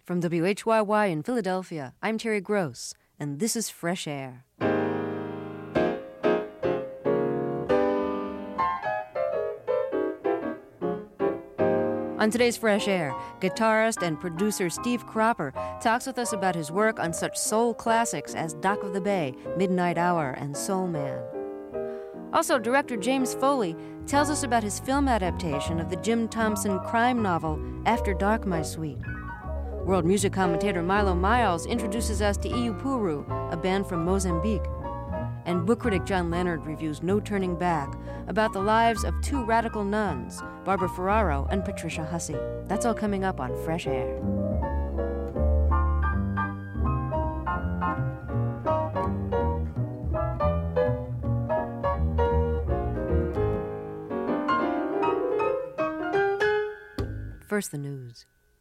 From WHYY in Philadelphia, I'm Terry Gross, and this is Fresh Air. On today's Fresh Air, guitarist and producer Steve Cropper talks with us about his work on such soul classics as Dock of the Bay, Midnight Hour, and Soul Man. Also, director James Foley tells us about his film adaptation of the Jim Thompson crime novel After Dark, My Sweet. World music commentator Milo Miles introduces us to Iupuru, a band from Mozambique. And book critic John Leonard reviews No Turning Back, about the lives of two radical nuns, Barbara Ferraro and Patricia Hussey. That's all coming up on Fresh Air. First, the news.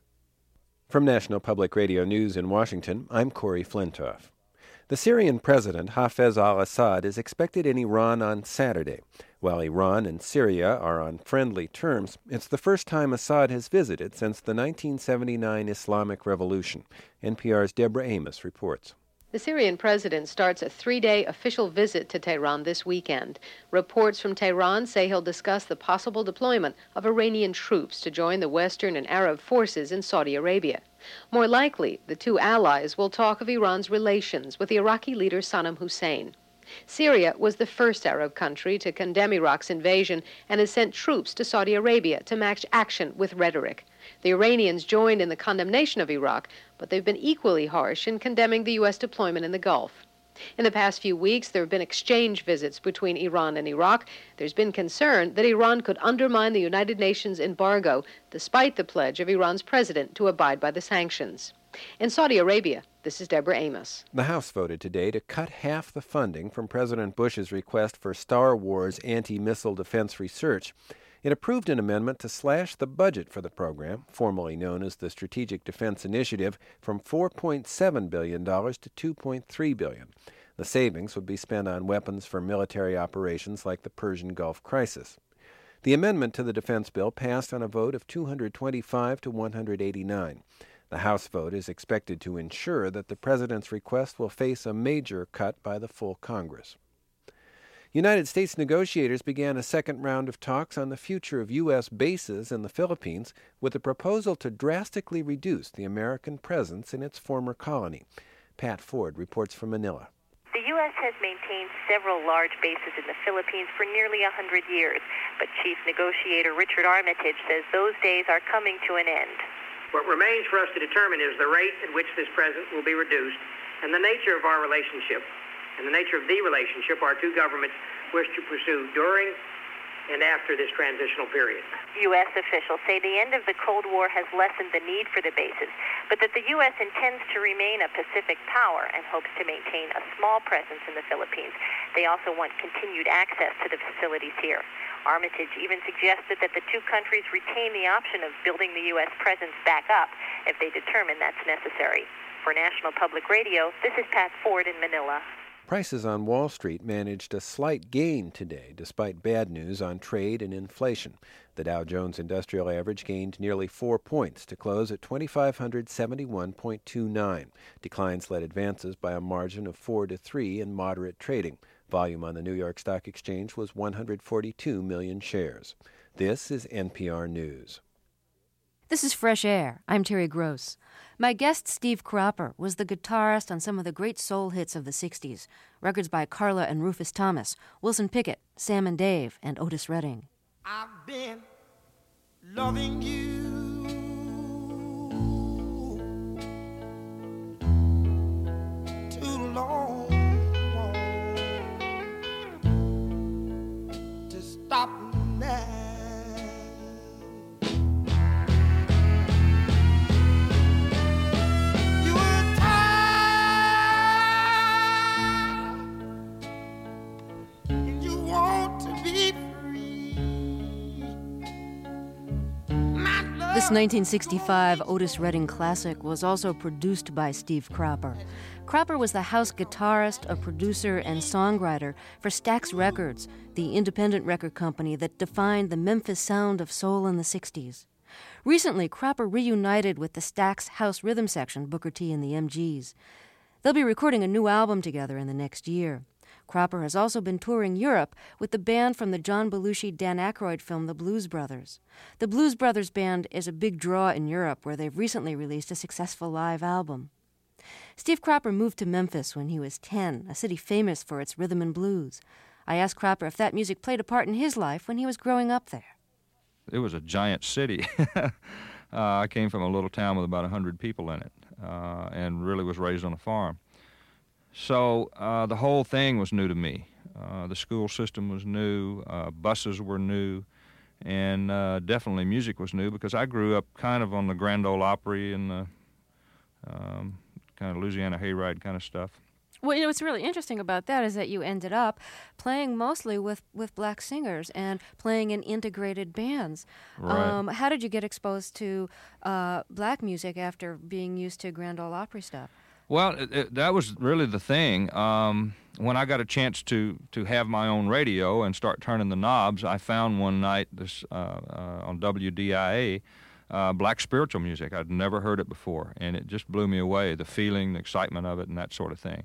From National Public Radio News in Washington, I'm Corey Flintoff. The Syrian president, Hafez al-Assad, is expected in Iran on Saturday. While Iran and Syria are on friendly terms, it's the first time Assad has visited since the 1979 Islamic Revolution. NPR's Deborah Amos reports. The Syrian president starts a 3-day official visit to Tehran this weekend. Reports from Tehran say he'll discuss the possible deployment of Iranian troops to join the Western and Arab forces in Saudi Arabia. More likely, the two allies will talk of Iran's relations with the Iraqi leader Saddam Hussein. Syria was the first Arab country to condemn Iraq's invasion and has sent troops to Saudi Arabia to match action with rhetoric. The Iranians joined in the condemnation of Iraq, but they've been equally harsh in condemning the U.S. deployment in the Gulf. In the past few weeks, there have been exchange visits between Iran and Iraq. There's been concern that Iran could undermine the United Nations embargo, despite the pledge of Iran's president to abide by the sanctions. In Saudi Arabia, this is Deborah Amos. The House voted today to cut half the funding from President Bush's request for Star Wars anti-missile defense research. It approved an amendment to slash the budget for the program, formerly known as the Strategic Defense Initiative, from $4.7 billion to $2.3 billion. The savings would be spent on weapons for military operations like the Persian Gulf crisis. The amendment to the defense bill passed on a vote of 225 to 189. The House vote is expected to ensure that the president's request will face a major cut by the full Congress. United States negotiators began a second round of talks on the future of U.S. bases in the Philippines with a proposal to drastically reduce the American presence in its former colony. Pat Ford reports from Manila. The U.S. has maintained several large bases in the Philippines for nearly 100 years, but Chief Negotiator Richard Armitage says those days are coming to an end. What remains for us to determine is the rate at which this presence will be reduced and the nature of our relationship. And the nature of the relationship our two governments wish to pursue during and after this transitional period. U.S. officials say the end of the Cold War has lessened the need for the bases, but that the U.S. intends to remain a Pacific power and hopes to maintain a small presence in the Philippines. They also want continued access to the facilities here. Armitage even suggested that the two countries retain the option of building the U.S. presence back up if they determine that's necessary. For National Public Radio, this is Pat Ford in Manila. Prices on Wall Street managed a slight gain today, despite bad news on trade and inflation. The Dow Jones Industrial Average gained nearly 4 points to close at 2,571.29. Declines led advances by a margin of 4-3 in moderate trading. Volume on the New York Stock Exchange was 142 million shares. This is NPR News. This is Fresh Air. I'm Terry Gross. My guest, Steve Cropper, was the guitarist on some of the great soul hits of the 60s, records by Carla and Rufus Thomas, Wilson Pickett, Sam and Dave, and Otis Redding. I've been loving you too long to stop now. This 1965 Otis Redding classic was also produced by Steve Cropper. Cropper was the house guitarist, a producer, and songwriter for Stax Records, the independent record company that defined the Memphis sound of soul in the 60s. Recently, Cropper reunited with the Stax House Rhythm Section, Booker T and the MGs. They'll be recording a new album together in the next year. Cropper has also been touring Europe with the band from the John Belushi-Dan Aykroyd film The Blues Brothers. The Blues Brothers band is a big draw in Europe, where they've recently released a successful live album. Steve Cropper moved to Memphis when he was 10, a city famous for its rhythm and blues. I asked Cropper if that music played a part in his life when he was growing up there. It was a giant city. I came from a little town with about 100 people in it, and really was raised on a farm. So the whole thing was new to me. The school system was new, buses were new, and definitely music was new, because I grew up kind of on the Grand Ole Opry and the kind of Louisiana hayride kind of stuff. Well, what's really interesting about that is that you ended up playing mostly with black singers and playing in integrated bands. Right. How did you get exposed to black music after being used to Grand Ole Opry stuff? Well, that was really the thing. When I got a chance to have my own radio and start turning the knobs, I found one night this on WDIA, black spiritual music. I'd never heard it before, and it just blew me away, the feeling, the excitement of it, and that sort of thing.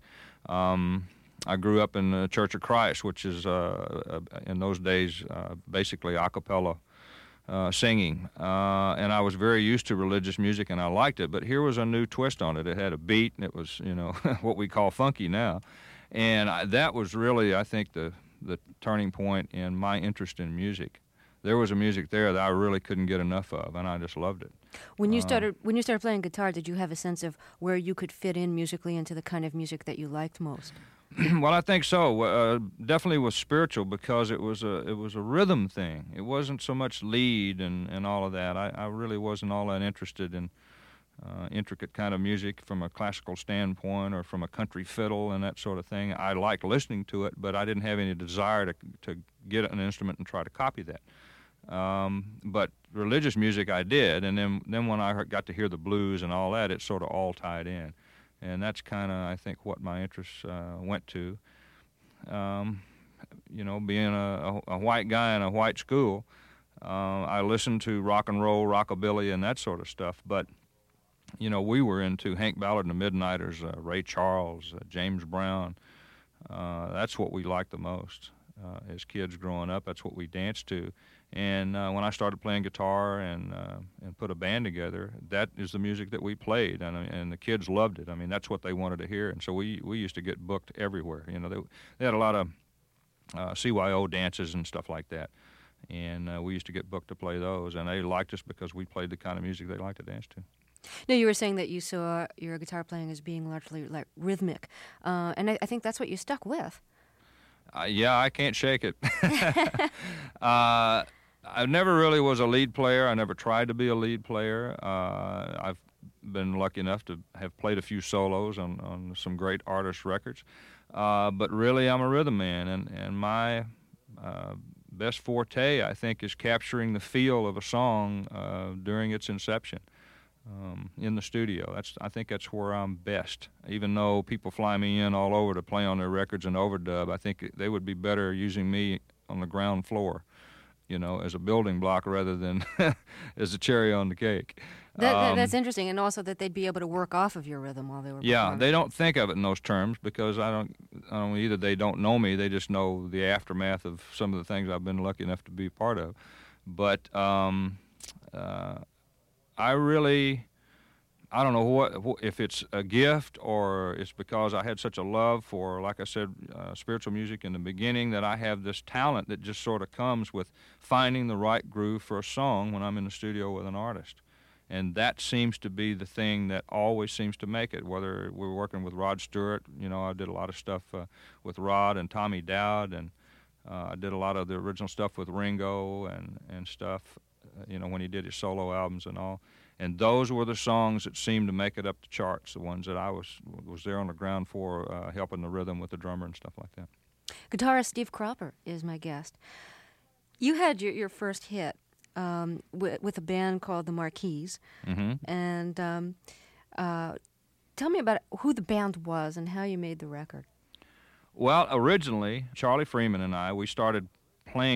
I grew up in the Church of Christ, which is, in those days, basically a cappella singing, and I was very used to religious music, and I liked it, but here was a new twist on it. It had a beat, and it was, what we call funky now, and that was really, I think, the turning point in my interest in music. There was a music there that I really couldn't get enough of, and I just loved it. When you started playing guitar, did you have a sense of where you could fit in musically into the kind of music that you liked most? Well, I think so. Definitely was spiritual, because it was a rhythm thing. It wasn't so much lead and all of that. I really wasn't all that interested in intricate kind of music from a classical standpoint or from a country fiddle and that sort of thing. I liked listening to it, but I didn't have any desire to get an instrument and try to copy that. But religious music I did, and then when I got to hear the blues and all that, it sort of all tied in. And that's kind of, I think, what my interests went to. Being a white guy in a white school, I listened to rock and roll, rockabilly, and that sort of stuff. But, we were into Hank Ballard and the Midnighters, Ray Charles, James Brown. That's what we liked the most as kids growing up. That's what we danced to. And when I started playing guitar and put a band together, that is the music that we played, and the kids loved it. I mean, that's what they wanted to hear, and so we used to get booked everywhere. They had a lot of CYO dances and stuff like that, and we used to get booked to play those, and they liked us because we played the kind of music they liked to dance to. No, you were saying that you saw your guitar playing as being largely like rhythmic, and I think that's what you stuck with. Yeah, I can't shake it. I never really was a lead player. I never tried to be a lead player. I've been lucky enough to have played a few solos on some great artist records. But really, I'm a rhythm man, and my best forte, I think, is capturing the feel of a song during its inception in the studio. I think that's where I'm best. Even though people fly me in all over to play on their records and overdub, I think they would be better using me on the ground floor, as a building block rather than as a cherry on the cake. That's interesting, and also that they'd be able to work off of your rhythm while they were performing. Yeah, they don't think of it in those terms, because I don't either they don't know me, they just know the aftermath of some of the things I've been lucky enough to be part of. But I don't know if it's a gift or it's because I had such a love for, like I said, spiritual music in the beginning, that I have this talent that just sort of comes with finding the right groove for a song when I'm in the studio with an artist. And that seems to be the thing that always seems to make it, whether we're working with Rod Stewart. I did a lot of stuff with Rod and Tommy Dowd, and I did a lot of the original stuff with Ringo and stuff, when he did his solo albums and all. And those were the songs that seemed to make it up the charts, the ones that I was there on the ground for, helping the rhythm with the drummer and stuff like that. Guitarist Steve Cropper is my guest. You had your first hit with a band called the Marquis. Mm-hmm. And tell me about who the band was and how you made the record. Well, originally, Charlie Freeman and I, we started playing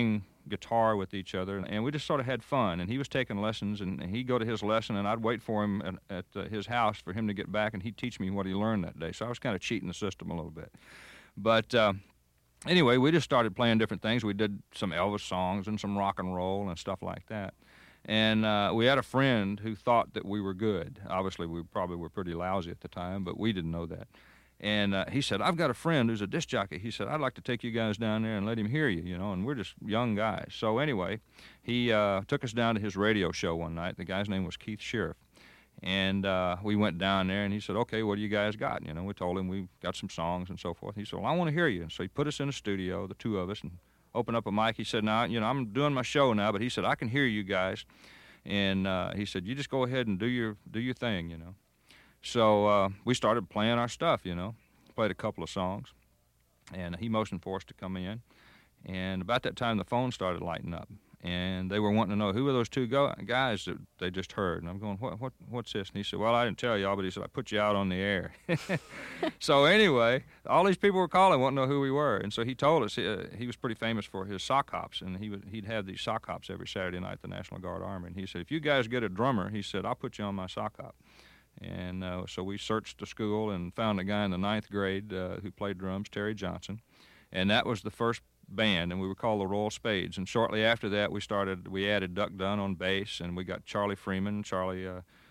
guitar with each other, and we just sort of had fun. And he was taking lessons, and he'd go to his lesson, and I'd wait for him at his house for him to get back, and he'd teach me what he learned that day. So I was kind of cheating the system a little bit. But anyway, we just started playing different things. We did some Elvis songs and some rock and roll and stuff like that. And we had a friend who thought that we were good. Obviously, we probably were pretty lousy at the time, but we didn't know that. And he said, I've got a friend who's a disc jockey. He said, I'd like to take you guys down there and let him hear you, you know, and we're just young guys. So anyway, he took us down to his radio show one night. The guy's name was Keith Sheriff. And we went down there, and he said, okay, what do you guys got? You know, we told him we got some songs and so forth. He said, well, I want to hear you. And so he put us in a studio, the two of us, and opened up a mic. He said, now, you know, I'm doing my show now, but he said, I can hear you guys. And he said, you just go ahead and do your thing, you know. So we started playing our stuff, you know, played a couple of songs, and he motioned for us to come in. And about that time, the phone started lighting up, and they were wanting to know, who are those two guys that they just heard? And I'm going, what's this? And he said, well, I didn't tell y'all, but he said, I put you out on the air. So anyway, all these people were calling, wanting to know who we were. And so he told us he was pretty famous for his sock hops, and he'd have these sock hops every Saturday night at the National Guard Armory. And he said, if you guys get a drummer, he said, I'll put you on my sock hop. And so we searched the school and found a guy in the 9th grade who played drums, Terry Johnson. And that was the first band, and we were called the Royal Spades. And shortly after that, we added Duck Dunn on bass, and we got Charlie Freeman, Charlie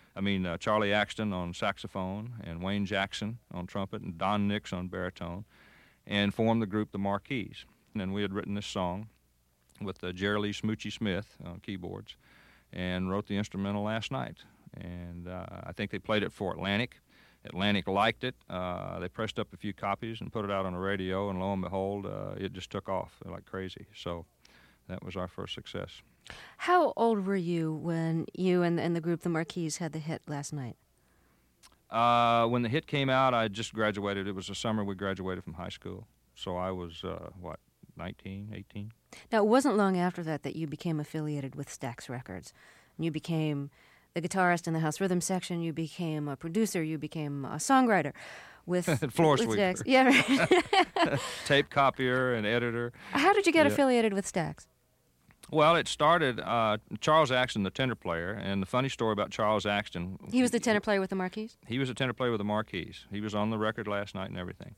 Axton on saxophone, and Wayne Jackson on trumpet, and Don Nix on baritone, and formed the group the Marquis. And we had written this song with Jerry Lee Smoochie Smith on keyboards, and wrote the instrumental last night. And I think they played it for Atlantic. Atlantic liked it. They pressed up a few copies and put it out on the radio, and lo and behold, it just took off like crazy. So that was our first success. How old were you when you and the group the Marquis had the hit last night? When the hit came out, I just graduated. It was the summer we graduated from high school. So I was, 19, 18? Now, it wasn't long after that you became affiliated with Stax Records. And you became the guitarist in the House Rhythm section. You became a producer. You became a songwriter with floor sweeper. Stax. Yeah, right. Tape copier and editor. How did you get affiliated with Stax? Well, it started Charles Axton, the tenor player, and the funny story about Charles Axton. He was the tenor player with the Marquis? He was a tenor player with the Marquis. He was on the record last night and everything.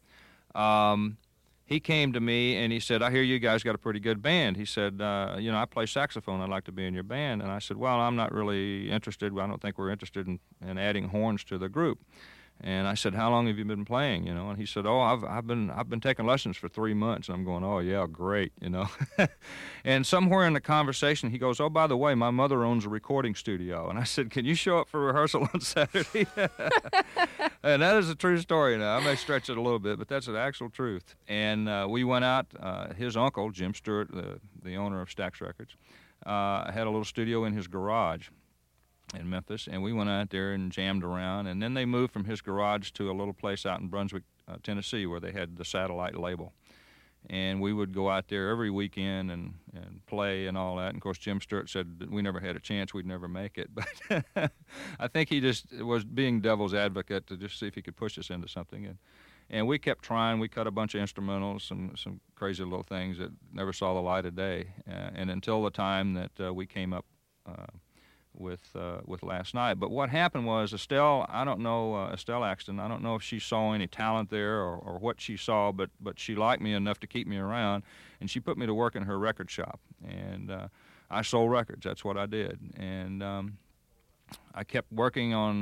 He came to me and he said, I hear you guys got a pretty good band. He said, I play saxophone. I'd like to be in your band. And I said, well, I'm not really interested. I don't think we're interested in adding horns to the group. And I said, how long have you been playing, you know? And he said, oh, I've been taking lessons for 3 months. And I'm going, oh, yeah, great, you know. And somewhere in the conversation, he goes, oh, by the way, my mother owns a recording studio. And I said, can you show up for rehearsal on Saturday? And that is a true story now. I may stretch it a little bit, but that's the actual truth. And we went out. His uncle, Jim Stewart, the owner of Stax Records, had a little studio in his garage in Memphis, and we went out there and jammed around. And then they moved from his garage to a little place out in Brunswick, Tennessee, where they had the Satellite label. And we would go out there every weekend and play and all that. And, of course, Jim Stewart said that we never had a chance, we'd never make it. But I think he just was being devil's advocate to just see if he could push us into something. And we kept trying. We cut a bunch of instrumentals, some crazy little things that never saw the light of day. And until the time that we came up with last night. But what happened was Estelle Axton, I don't know if she saw any talent there or what she saw, but she liked me enough to keep me around, and she put me to work in her record shop. And I sold records. That's what I did. And I kept working on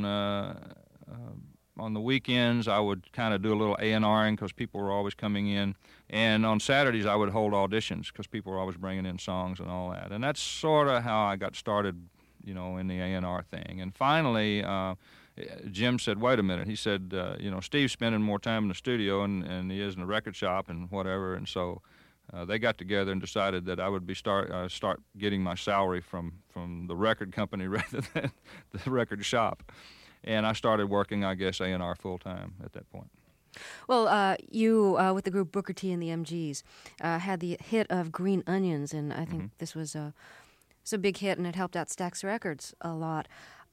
the weekends. I would kind of do a little A&Ring because people were always coming in. And on Saturdays, I would hold auditions because people were always bringing in songs and all that. And that's sort of how I got started, you know, in the A&R thing. And finally, Jim said, wait a minute. He said, Steve's spending more time in the studio and he is in the record shop and whatever. And so they got together and decided that I would be start getting my salary from the record company rather than the record shop. And I started working, I guess, A&R full-time at that point. Well, you, with the group Booker T and the MGs, had the hit of Green Onions, and I think this was it's a big hit, and it helped out Stax Records a lot.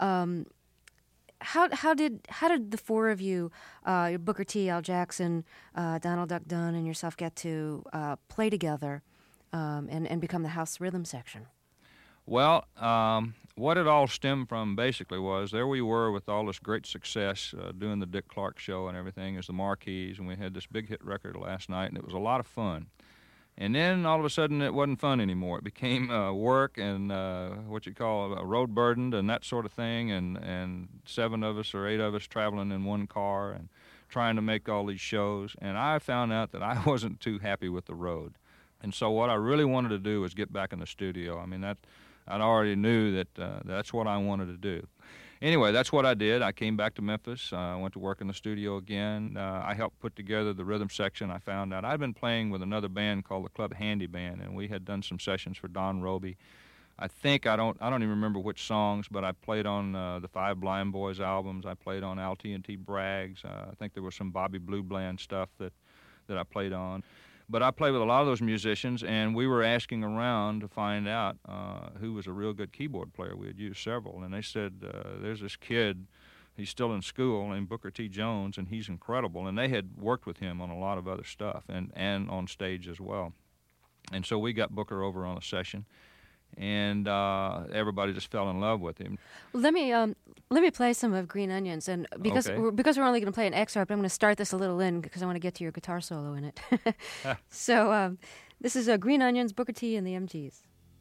How did the four of you, Booker T, Al Jackson, Donald Duck Dunn, and yourself, get to play together and become the house rhythm section? Well, what it all stemmed from basically was there we were with all this great success doing the Dick Clark show and everything as the Marquees, and we had this big hit record last night, and it was a lot of fun. And then all of a sudden it wasn't fun anymore. It became work and what you call a road burdened and that sort of thing, and 7 of us or 8 of us traveling in one car and trying to make all these shows. And I found out that I wasn't too happy with the road. And so what I really wanted to do was get back in the studio. I mean, I already knew that that's what I wanted to do. Anyway, that's what I did. I came back to Memphis. I went to work in the studio again. I helped put together the rhythm section. I found out I'd been playing with another band called the Club Handy Band, and we had done some sessions for Don Roby. I don't even remember which songs, but I played on the Five Blind Boys albums. I played on Al T&T Bragg's. I think there was some Bobby Blue Bland stuff that I played on. But I played with a lot of those musicians, and we were asking around to find out who was a real good keyboard player. We had used several, and they said, there's this kid, he's still in school, named Booker T. Jones, and he's incredible. And they had worked with him on a lot of other stuff and on stage as well. And so we got Booker over on a session, and everybody just fell in love with him. Let me play some of Green Onions, and because we're only going to play an excerpt, I'm going to start this a little in because I want to get to your guitar solo in it. So this is Green Onions, Booker T. and the MGs.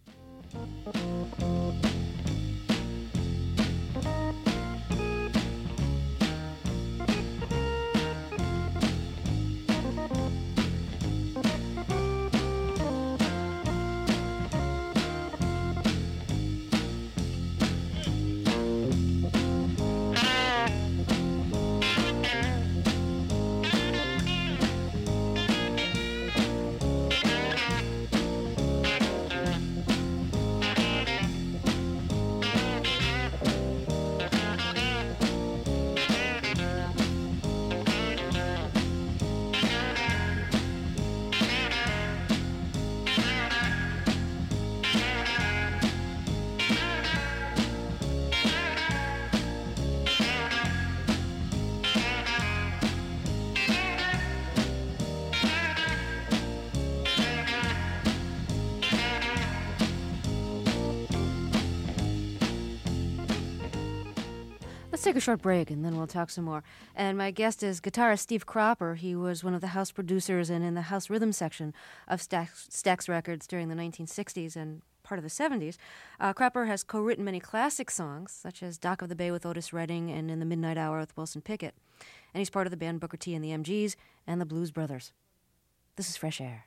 Let's take a short break, and then we'll talk some more. And my guest is guitarist Steve Cropper. He was one of the house producers and in the house rhythm section of Stax Records during the 1960s and part of the 70s. Cropper has co-written many classic songs, such as Dock of the Bay with Otis Redding and In the Midnight Hour with Wilson Pickett. And he's part of the band Booker T. and the MGs and the Blues Brothers. This is Fresh Air.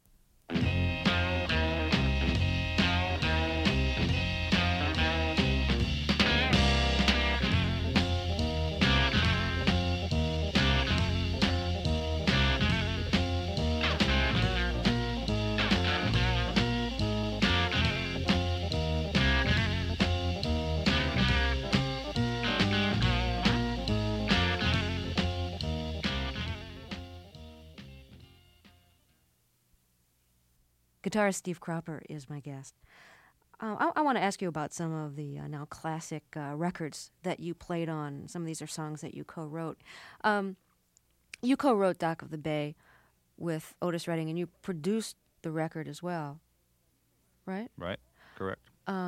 Guitarist Steve Cropper is my guest. I want to ask you about some of the now classic records that you played on. Some of these are songs that you co-wrote. You co-wrote Dock of the Bay with Otis Redding, and you produced the record as well, right? Right, correct.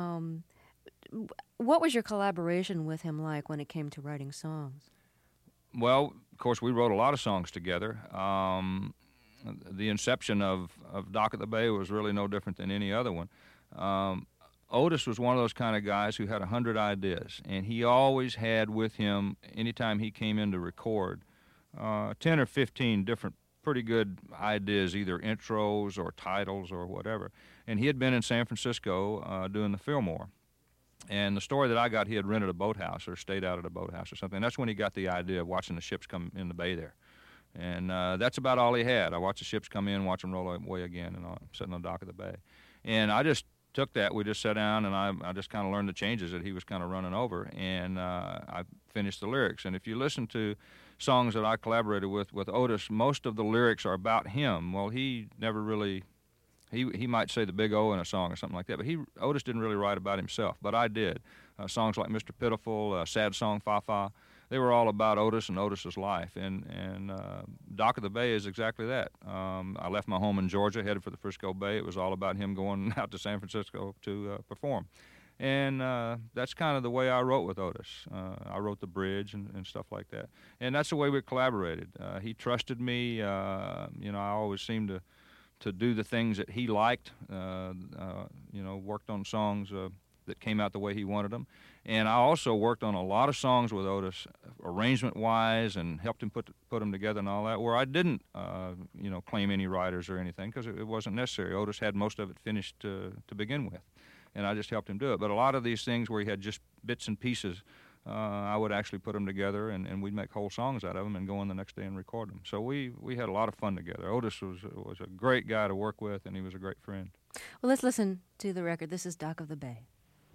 What was your collaboration with him like when it came to writing songs? Well, of course, we wrote a lot of songs together. The inception of Dock of the Bay was really no different than any other one. Otis was one of those kind of guys who had 100 ideas, and he always had with him, anytime he came in to record, 10 or 15 different pretty good ideas, either intros or titles or whatever. And he had been in San Francisco doing the Fillmore. And the story that I got, he had rented a boathouse or stayed out at a boathouse or something. That's when he got the idea of watching the ships come in the bay there. And that's about all he had. I watched the ships come in, watch them roll away again, and I'm sitting on the dock of the bay. And I just took that. We just sat down, and I just kind of learned the changes that he was kind of running over, and I finished the lyrics. And if you listen to songs that I collaborated with Otis, most of the lyrics are about him. Well, he never really, he might say the big O in a song or something like that, but Otis didn't really write about himself, but I did. Songs like Mr. Pitiful, Sad Song, Fa Fa, they were all about Otis and Otis's life. And Dock of the Bay is exactly that. I left my home in Georgia, headed for the Frisco Bay. It was all about him going out to San Francisco to perform. And that's kind of the way I wrote with Otis. I wrote the bridge and stuff like that. And that's the way we collaborated. He trusted me. I always seemed to do the things that he liked. Worked on songs that came out the way he wanted them. And I also worked on a lot of songs with Otis, arrangement-wise, and helped him put them together and all that, where I didn't, claim any writers or anything, because it wasn't necessary. Otis had most of it finished to begin with, and I just helped him do it. But a lot of these things where he had just bits and pieces, I would actually put them together, and we'd make whole songs out of them and go in the next day and record them. So we had a lot of fun together. Otis was a great guy to work with, and he was a great friend. Well, let's listen to the record. This is Dock of the Bay.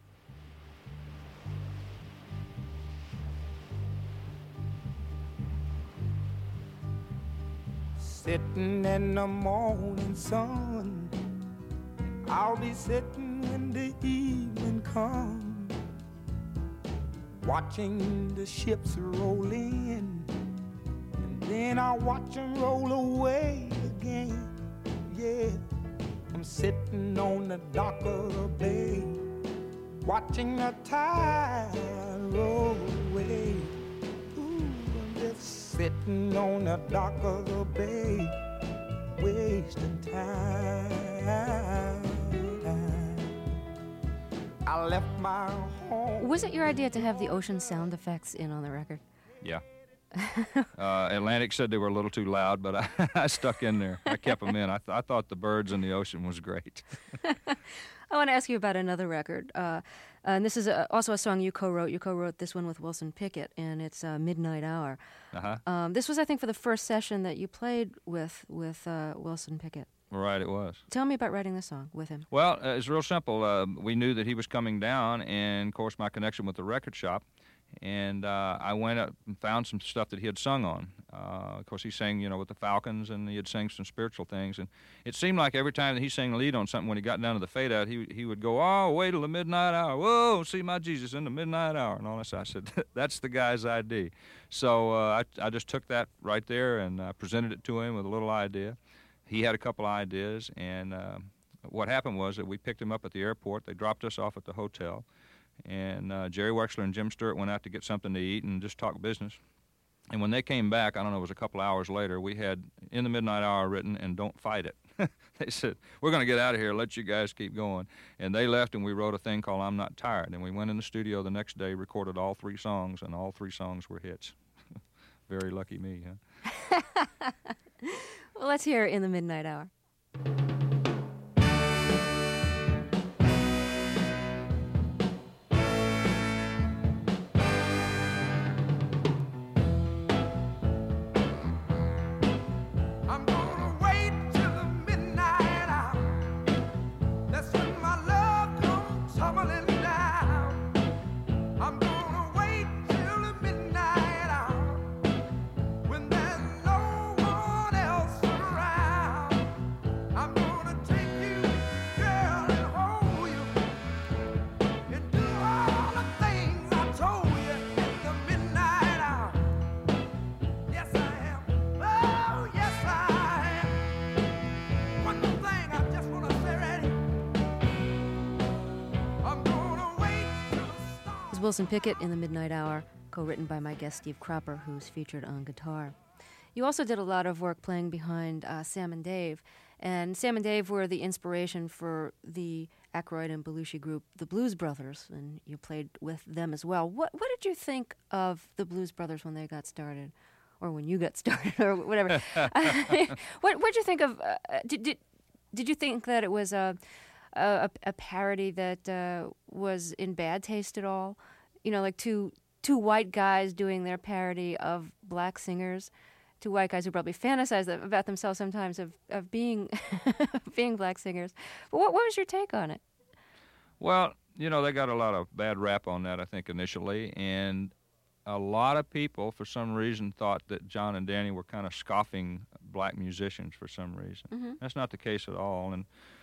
Sitting in the morning sun, I'll be sitting when the evening comes, watching the ships roll in, and then I'll watch them roll away again. Yeah, I'm sitting on the dock of the bay, watching the tide roll away. Ooh, I'm just sitting on the dock of the bay, wasting time. I left my home. Was it your idea to have the ocean sound effects in on the record? Yeah. Atlantic said they were a little too loud, but I stuck in there. I kept them in. I thought the birds in the ocean was great. I want to ask you about another record. And this is also a song you co-wrote. You co-wrote this one with Wilson Pickett, and it's Midnight Hour. Uh-huh. This was, I think, for the first session that you played with Wilson Pickett. Right, it was. Tell me about writing the song with him. Well, it's real simple. We knew that he was coming down, and, of course, my connection with the record shop. And I went up and found some stuff that he had sung on. Of course, he sang, with the Falcons, and he had sang some spiritual things. And it seemed like every time that he sang the lead on something, when he got down to the fade out, he would go, "Oh, wait till the midnight hour. Whoa, see my Jesus in the midnight hour," and all that. So I said, that's the guy's idea. So I just took that right there and presented it to him with a little idea. He had a couple ideas, and what happened was that we picked him up at the airport. They dropped us off at the hotel. And Jerry Wexler and Jim Stewart went out to get something to eat and just talk business. And when they came back, I don't know, it was a couple hours later, we had In the Midnight Hour written and Don't Fight It. They said, "We're going to get out of here, let you guys keep going." And they left, and we wrote a thing called I'm Not Tired. And we went in the studio the next day, recorded all 3 songs, and all 3 songs were hits. Very lucky me, huh? Well, let's hear In the Midnight Hour. Wilson Pickett, In the Midnight Hour, co-written by my guest Steve Cropper, who's featured on guitar. You also did a lot of work playing behind Sam and Dave, and Sam and Dave were the inspiration for the Aykroyd and Belushi group, the Blues Brothers, and you played with them as well. What did you think of the Blues Brothers when they got started, or when you got started, or whatever? What did you think of? Did you think that it was a parody that was in bad taste at all? Like two white guys doing their parody of black singers, 2 white guys who probably fantasize about themselves sometimes of being being black singers. But what was your take on it? Well, they got a lot of bad rap on that, I think, initially, and a lot of people, for some reason, thought that John and Danny were kind of scoffing black musicians for some reason. Mm-hmm. That's not the case at all, and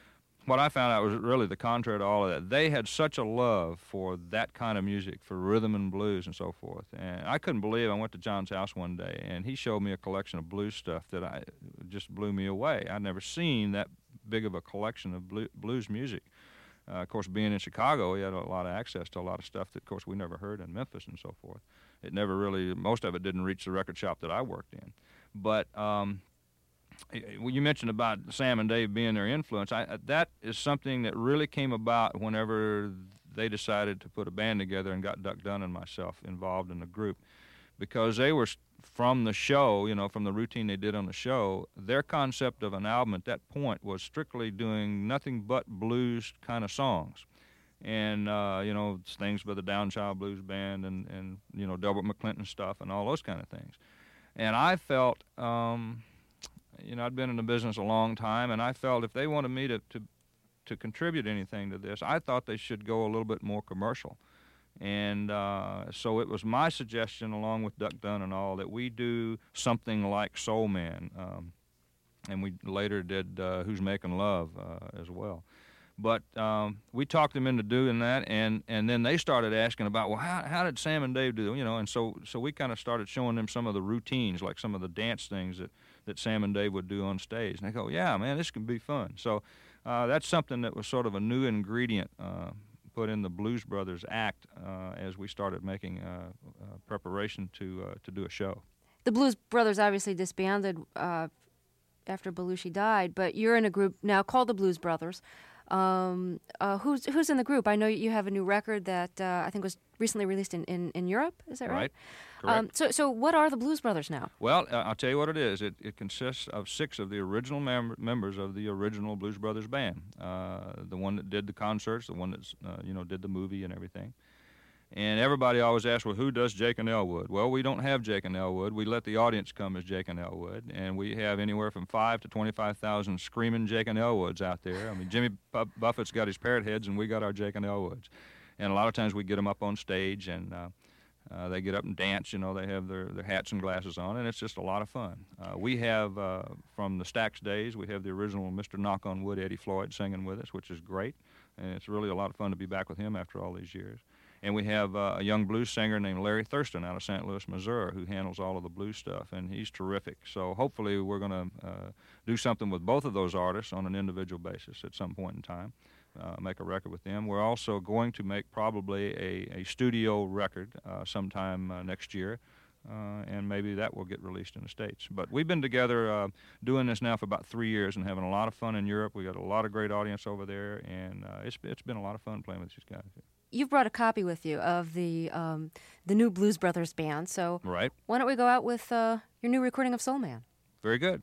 what I found out was really the contrary to all of that. They had such a love for that kind of music, for rhythm and blues and so forth. And I couldn't believe I went to John's house one day, and he showed me a collection of blues stuff that just blew me away. I'd never seen that big of a collection of blues music. Of course, being in Chicago, he had a lot of access to a lot of stuff that, of course, we never heard in Memphis and so forth. It never really, most of it didn't reach the record shop that I worked in. But you mentioned about Sam and Dave being their influence. That is something that really came about whenever they decided to put a band together and got Duck Dunn and myself involved in the group, because they were from the show, you know, from the routine they did on the show. Their concept of an album at that point was strictly doing nothing but blues kind of songs. And, you know, things by the Downchild Blues Band and you know, Delbert McClinton stuff and all those kind of things. And I felt, you know, I'd been in the business a long time, and I felt if they wanted me to contribute anything to this, I thought they should go a little bit more commercial. And so it was my suggestion, along with Duck Dunn and all, that we do something like Soul Man. And we later did Who's Making Love as well. But we talked them into doing that, and then they started asking about, well, how did Sam and Dave do, you know? And so we kind of started showing them some of the routines, like some of the dance things that Sam and Dave would do on stage. And they go, yeah, man, this can be fun. So that's something that was sort of a new ingredient put in the Blues Brothers act as we started making preparation to do a show. The Blues Brothers obviously disbanded after Belushi died, but you're in a group now called the Blues Brothers. Who's in the group? I know you have a new record that I think was recently released in Europe. Is that right? Correct. So what are the Blues Brothers now? Well, I'll tell you what it is. It consists of 6 of the original members of the original Blues Brothers band. The one that did the concerts, the one that's did the movie and everything. And everybody always asks, well, who does Jake and Elwood? Well, we don't have Jake and Elwood. We let the audience come as Jake and Elwood, and we have anywhere from 5,000 to 25,000 screaming Jake and Elwoods out there. I mean, Jimmy Buffett's got his Parrot Heads, and we got our Jake and Elwoods. And a lot of times we get them up on stage, and they get up and dance. You know, they have their hats and glasses on, and it's just a lot of fun. We have, from the Stax days, we have the original Mr. Knock on Wood, Eddie Floyd, singing with us, which is great. And it's really a lot of fun to be back with him after all these years. And we have a young blues singer named Larry Thurston out of St. Louis, Missouri, who handles all of the blues stuff, and he's terrific. So hopefully we're going to do something with both of those artists on an individual basis at some point in time, make a record with them. We're also going to make probably a studio record sometime next year, and maybe that will get released in the States. But we've been together doing this now for about 3 years and having a lot of fun in Europe. We got a lot of great audience over there, and it's been a lot of fun playing with these guys. You've brought a copy with you of the new Blues Brothers band, so right. Why don't we go out with your new recording of Soul Man? Very good.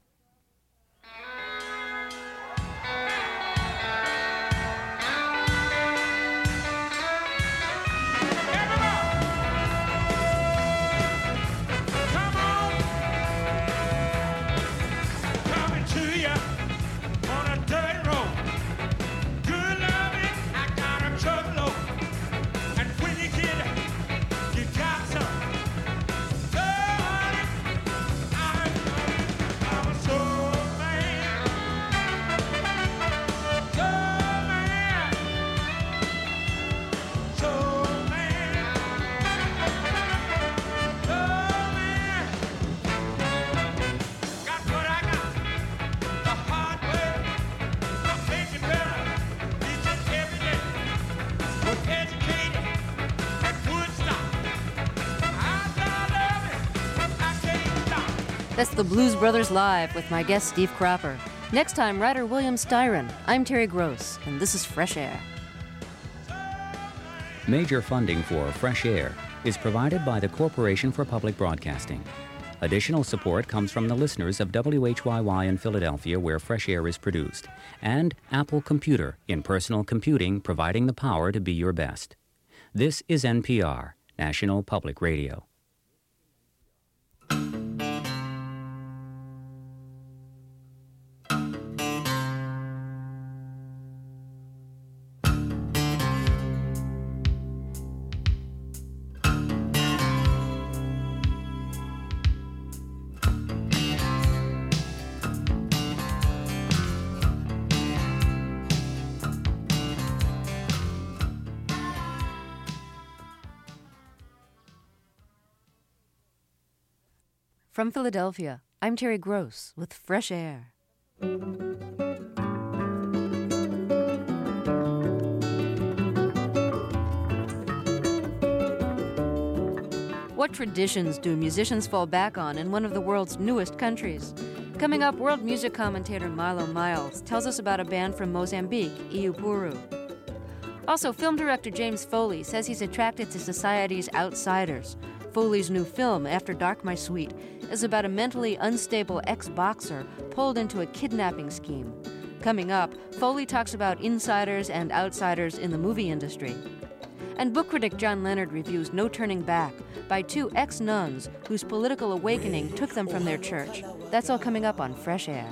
That's the Blues Brothers Live with my guest Steve Cropper. Next time, writer William Styron. I'm Terry Gross, and this is Fresh Air. Major funding for Fresh Air is provided by the Corporation for Public Broadcasting. Additional support comes from the listeners of WHYY in Philadelphia, where Fresh Air is produced, and Apple Computer, in personal computing, providing the power to be your best. This is NPR, National Public Radio. From Philadelphia, I'm Terry Gross with Fresh Air. What traditions do musicians fall back on in one of the world's newest countries? Coming up, world music commentator Milo Miles tells us about a band from Mozambique, Iupuru. Also, film director James Foley says he's attracted to society's outsiders. Foley's new film, After Dark, My Sweet, is about a mentally unstable ex-boxer pulled into a kidnapping scheme. Coming up, Foley talks about insiders and outsiders in the movie industry. And book critic John Leonard reviews No Turning Back by two ex-nuns whose political awakening took them from their church. That's all coming up on Fresh Air.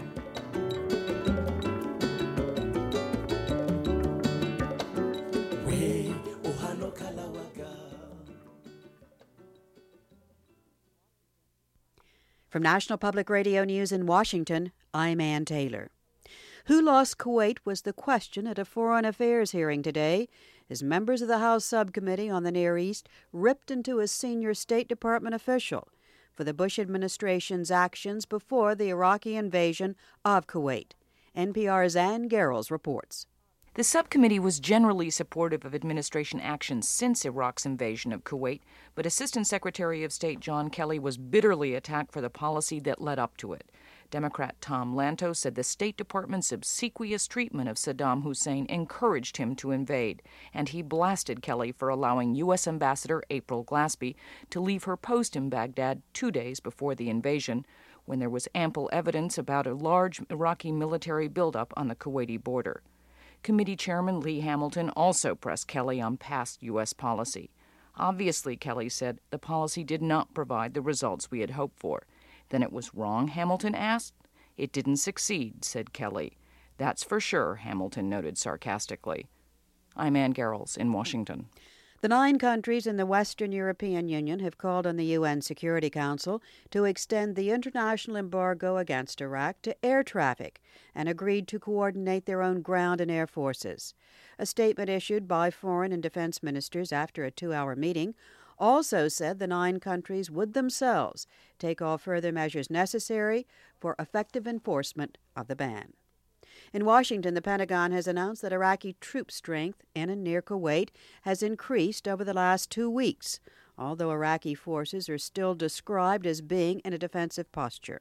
From National Public Radio News in Washington, I'm Ann Taylor. Who lost Kuwait was the question at a Foreign Affairs hearing today, as members of the House Subcommittee on the Near East ripped into a senior State Department official for the Bush administration's actions before the Iraqi invasion of Kuwait. NPR's Ann Garrels reports. The subcommittee was generally supportive of administration actions since Iraq's invasion of Kuwait, but Assistant Secretary of State John Kelly was bitterly attacked for the policy that led up to it. Democrat Tom Lantos said the State Department's obsequious treatment of Saddam Hussein encouraged him to invade, and he blasted Kelly for allowing U.S. Ambassador April Glaspie to leave her post in Baghdad 2 days before the invasion, when there was ample evidence about a large Iraqi military buildup on the Kuwaiti border. Committee Chairman Lee Hamilton also pressed Kelly on past U.S. policy. Obviously, Kelly said, the policy did not provide the results we had hoped for. Then it was wrong, Hamilton asked. It didn't succeed, said Kelly. That's for sure, Hamilton noted sarcastically. I'm Ann Garrels in Washington. The 9 countries in the Western European Union have called on the UN Security Council to extend the international embargo against Iraq to air traffic and agreed to coordinate their own ground and air forces. A statement issued by foreign and defense ministers after a 2-hour meeting also said the 9 countries would themselves take all further measures necessary for effective enforcement of the ban. In Washington, the Pentagon has announced that Iraqi troop strength in and near Kuwait has increased over the last 2 weeks, although Iraqi forces are still described as being in a defensive posture.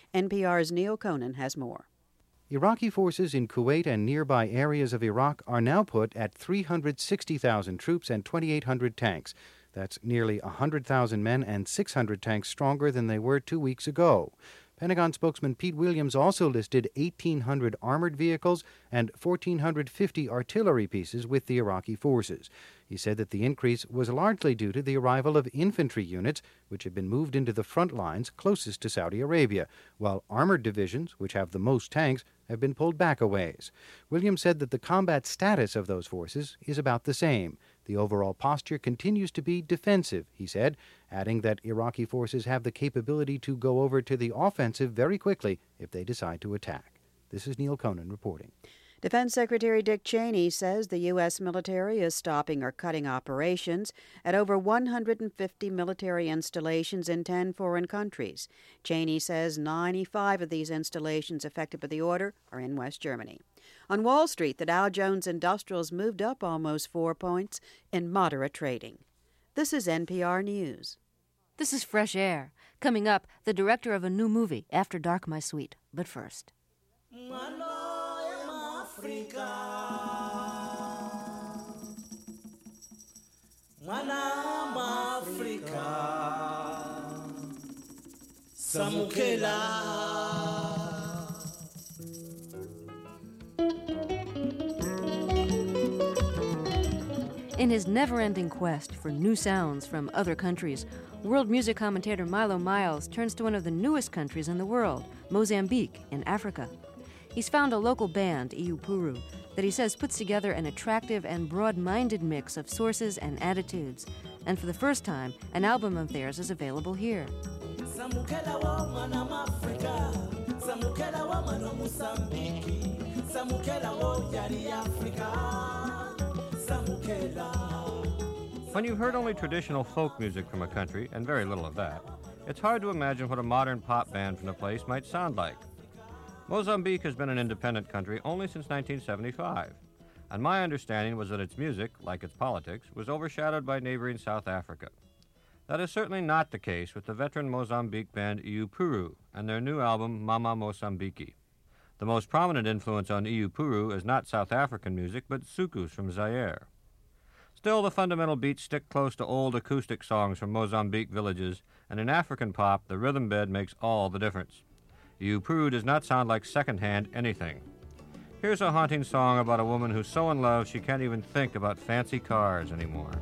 NPR's Neil Conan has more. Iraqi forces in Kuwait and nearby areas of Iraq are now put at 360,000 troops and 2,800 tanks. That's nearly 100,000 men and 600 tanks stronger than they were 2 weeks ago. Pentagon spokesman Pete Williams also listed 1,800 armored vehicles and 1,450 artillery pieces with the Iraqi forces. He said that the increase was largely due to the arrival of infantry units, which had been moved into the front lines closest to Saudi Arabia, while armored divisions, which have the most tanks, have been pulled back a ways. Williams said that the combat status of those forces is about the same. The overall posture continues to be defensive, he said, adding that Iraqi forces have the capability to go over to the offensive very quickly if they decide to attack. This is Neil Conan reporting. Defense Secretary Dick Cheney says the U.S. military is stopping or cutting operations at over 150 military installations in 10 foreign countries. Cheney says 95 of these installations affected by the order are in West Germany. On Wall Street, the Dow Jones Industrials moved up almost 4 points in moderate trading. This is NPR News. This is Fresh Air. Coming up, the director of a new movie, After Dark, My Sweet. But first. In his never-ending quest for new sounds from other countries, world music commentator Milo Miles turns to one of the newest countries in the world, Mozambique in Africa. He's found a local band, Iupuru, that he says puts together an attractive and broad-minded mix of sources and attitudes. And for the first time, an album of theirs is available here. When you've heard only traditional folk music from a country, and very little of that, it's hard to imagine what a modern pop band from the place might sound like. Mozambique has been an independent country only since 1975, and my understanding was that its music, like its politics, was overshadowed by neighboring South Africa. That is certainly not the case with the veteran Mozambique band Iupuru and their new album Mama Mosambiki. The most prominent influence on Iupuru is not South African music, but soukous from Zaire. Still, the fundamental beats stick close to old acoustic songs from Mozambique villages, and in African pop, the rhythm bed makes all the difference. Iupuru does not sound like second-hand anything. Here's a haunting song about a woman who's so in love she can't even think about fancy cars anymore.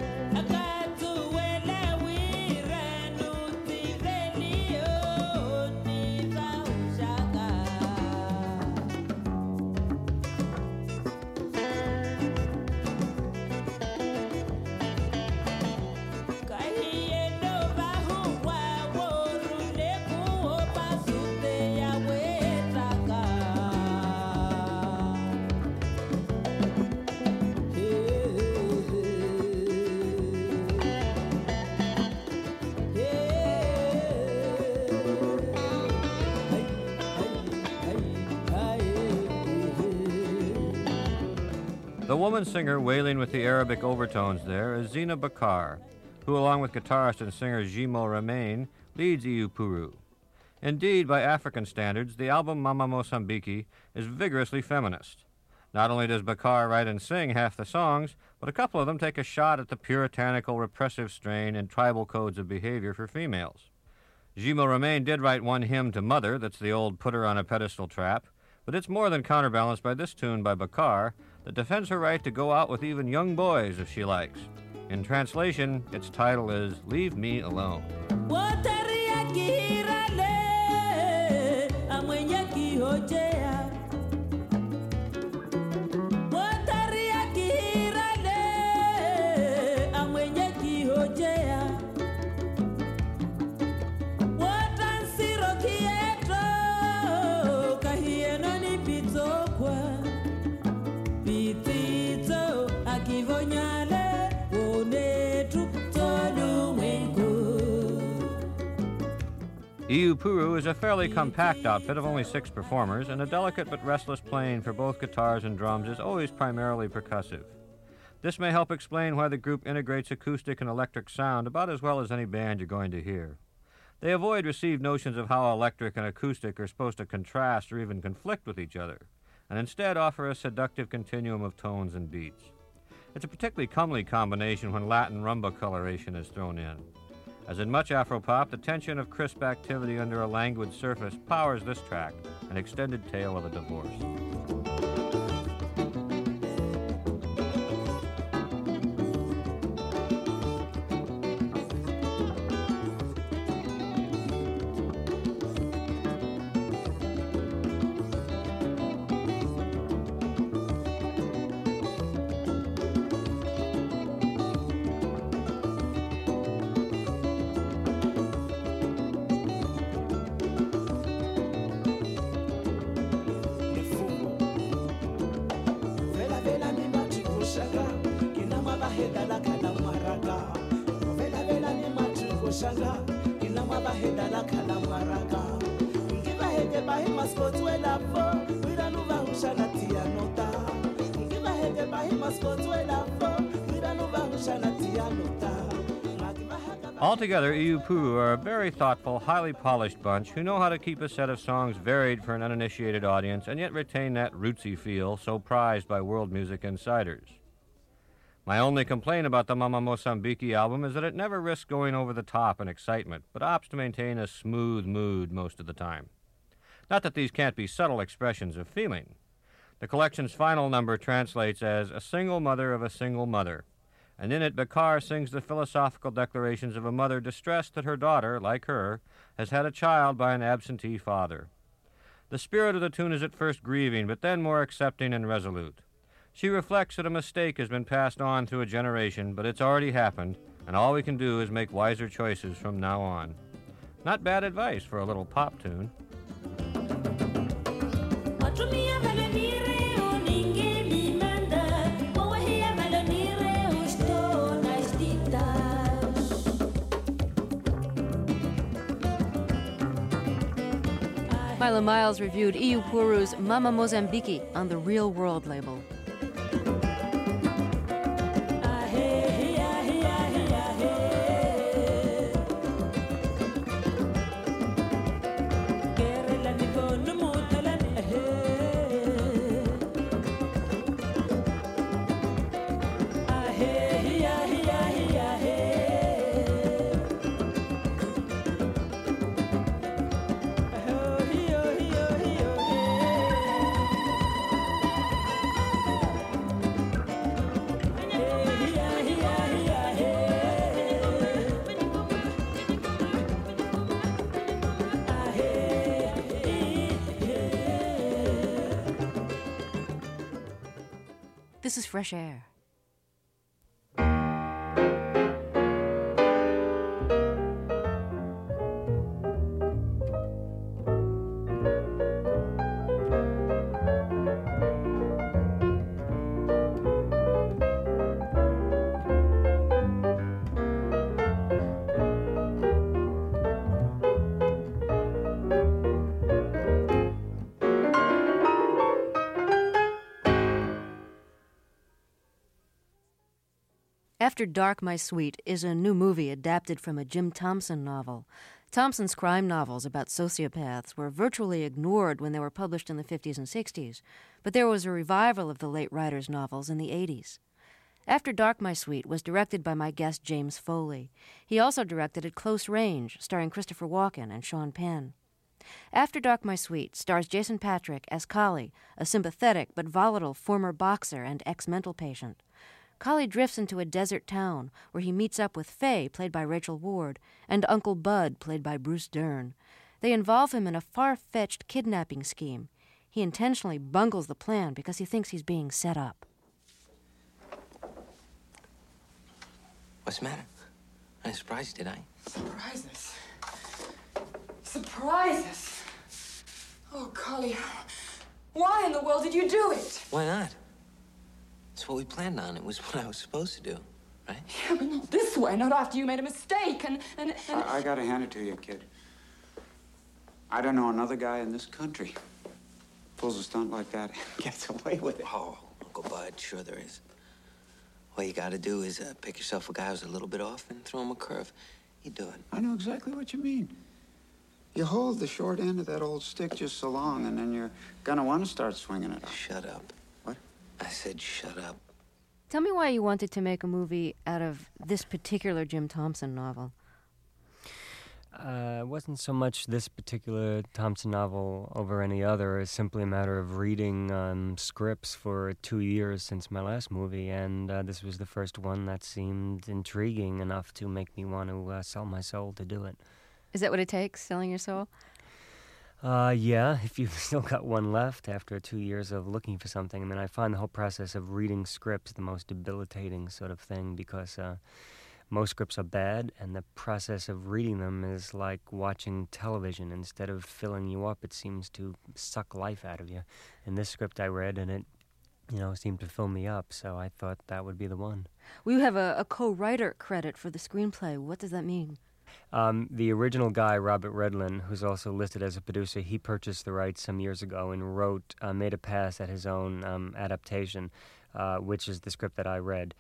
The woman singer wailing with the Arabic overtones there is Zina Bakar, who along with guitarist and singer Jimo Remain leads Iupuru. Indeed, by African standards, the album Mama Mosambiki is vigorously feminist. Not only does Bakar write and sing half the songs, but a couple of them take a shot at the puritanical repressive strain and tribal codes of behavior for females. Jimo Remain did write one hymn to Mother that's the old put-her-on-a-pedestal trap, but it's more than counterbalanced by this tune by Bakar that defends her right to go out with even young boys if she likes. In translation, its title is Leave Me Alone. Iupuru is a fairly compact outfit of only 6 performers, and a delicate but restless playing for both guitars and drums is always primarily percussive. This may help explain why the group integrates acoustic and electric sound about as well as any band you're going to hear. They avoid received notions of how electric and acoustic are supposed to contrast or even conflict with each other, and instead offer a seductive continuum of tones and beats. It's a particularly comely combination when Latin rumba coloration is thrown in. As in much Afropop, the tension of crisp activity under a languid surface powers this track, an extended tale of a divorce. Altogether, Iupuru are a very thoughtful, highly polished bunch who know how to keep a set of songs varied for an uninitiated audience and yet retain that rootsy feel so prized by world music insiders. My only complaint about the Mama Mosambiki album is that it never risks going over the top in excitement, but opts to maintain a smooth mood most of the time. Not that these can't be subtle expressions of feeling. The collection's final number translates as A Single Mother of a Single Mother, and in it Bakar sings the philosophical declarations of a mother distressed that her daughter, like her, has had a child by an absentee father. The spirit of the tune is at first grieving, but then more accepting and resolute. She reflects that a mistake has been passed on through a generation, but it's already happened, and all we can do is make wiser choices from now on. Not bad advice for a little pop tune. Mila Miles reviewed Iupuru's Mama Mozambique on the Real World label. This is Fresh Air. After Dark, My Sweet is a new movie adapted from a Jim Thompson novel. Thompson's crime novels about sociopaths were virtually ignored when they were published in the 50s and 60s, but there was a revival of the late writer's novels in the 80s. After Dark, My Sweet was directed by my guest James Foley. He also directed At Close Range, starring Christopher Walken and Sean Penn. After Dark, My Sweet stars Jason Patric as Collie, a sympathetic but volatile former boxer and ex-mental patient. Collie drifts into a desert town where he meets up with Faye, played by Rachel Ward, and Uncle Bud, played by Bruce Dern. They involve him in a far-fetched kidnapping scheme. He intentionally bungles the plan because he thinks he's being set up. What's the matter? I didn't surprise you, did I? Surprises. Surprises. Oh, Collie, why in the world did you do it? Why not? It's what we planned on. It was what I was supposed to do, right? Yeah, but not this way, not after you made a mistake and... I gotta hand it to you, kid. I don't know another guy in this country pulls a stunt like that and gets away with it. Oh, Uncle Bud, sure there is. All you gotta do is pick yourself a guy who's a little bit off and throw him a curve. You do it. I know exactly what you mean. You hold the short end of that old stick just so long, and then you're gonna want to start swinging it. Shut up. What? I said shut up. Tell me why you wanted to make a movie out of this particular Jim Thompson novel. It wasn't so much this particular Thompson novel over any other. It's simply a matter of reading scripts for 2 years since my last movie, and this was the first one that seemed intriguing enough to make me want to sell my soul to do it. Is that what it takes, selling your soul? Yeah, if you've still got one left after 2 years of looking for something. I mean, I find the whole process of reading scripts the most debilitating sort of thing because most scripts are bad, and the process of reading them is like watching television. Instead of filling you up, it seems to suck life out of you. And this script I read, and it, seemed to fill me up, so I thought that would be the one. Well, you have a co-writer credit for the screenplay. What does that mean? The original guy, Robert Redlin, who's also listed as a producer, he purchased the rights some years ago and made a pass at his own adaptation, which is the script that I read.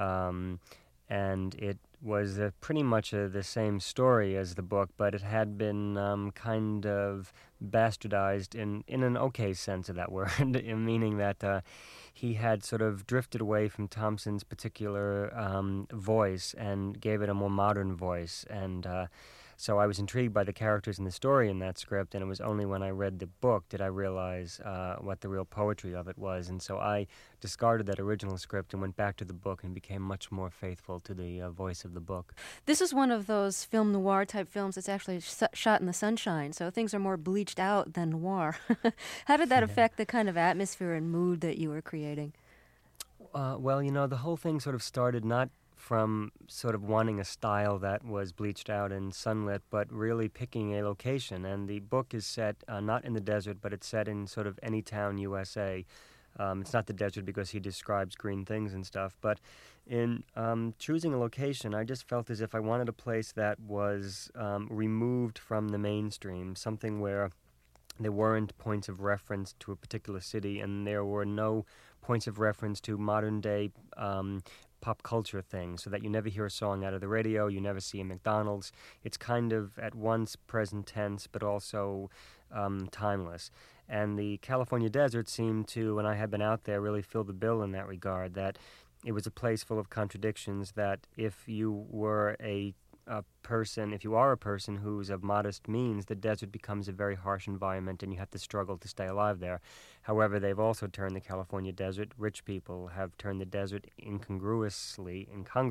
And it was pretty much the same story as the book, but it had been kind of bastardized in an okay sense of that word, meaning that he had sort of drifted away from Thompson's particular voice and gave it a more modern voice. And so I was intrigued by the characters and the story in that script, and it was only when I read the book did I realize what the real poetry of it was. And so I discarded that original script and went back to the book and became much more faithful to the voice of the book. This is one of those film noir type films that's actually shot in the sunshine, so things are more bleached out than noir. How did that affect the kind of atmosphere and mood that you were creating? Well, the whole thing sort of started not from sort of wanting a style that was bleached out and sunlit, but really picking a location. And the book is set not in the desert, but it's set in sort of any town, USA. It's not the desert because he describes green things and stuff, but in choosing a location, I just felt as if I wanted a place that was removed from the mainstream, something where there weren't points of reference to a particular city, and there were no points of reference to modern-day pop culture things, so that you never hear a song out of the radio, you never see a McDonald's. It's kind of at once present tense, but also timeless. And the California desert seemed to, when I had been out there, really fill the bill in that regard, that it was a place full of contradictions, that if you were a person who's of modest means, the desert becomes a very harsh environment and you have to struggle to stay alive there. However, they've also turned the California desert, rich people have turned the desert incongruously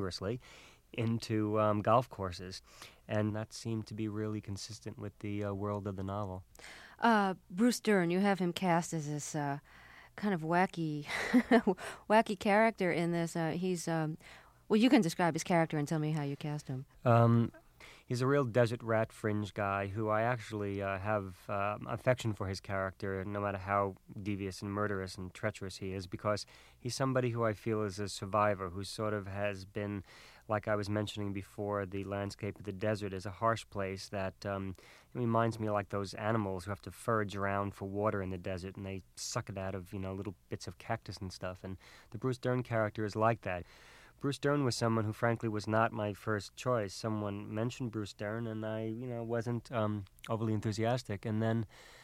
into golf courses. And that seemed to be really consistent with the world of the novel. Bruce Dern, you have him cast as this kind of wacky character in this. Well, you can describe his character and tell me how you cast him. He's a real desert rat fringe guy who I actually have affection for his character, no matter how devious and murderous and treacherous he is, because he's somebody who I feel is a survivor, who sort of has been, like I was mentioning before, the landscape of the desert is a harsh place that reminds me of like those animals who have to forage around for water in the desert, and they suck it out of, little bits of cactus and stuff. And the Bruce Dern character is like that. Bruce Dern was someone who, frankly, was not my first choice. Someone mentioned Bruce Dern, and I, wasn't overly enthusiastic. And then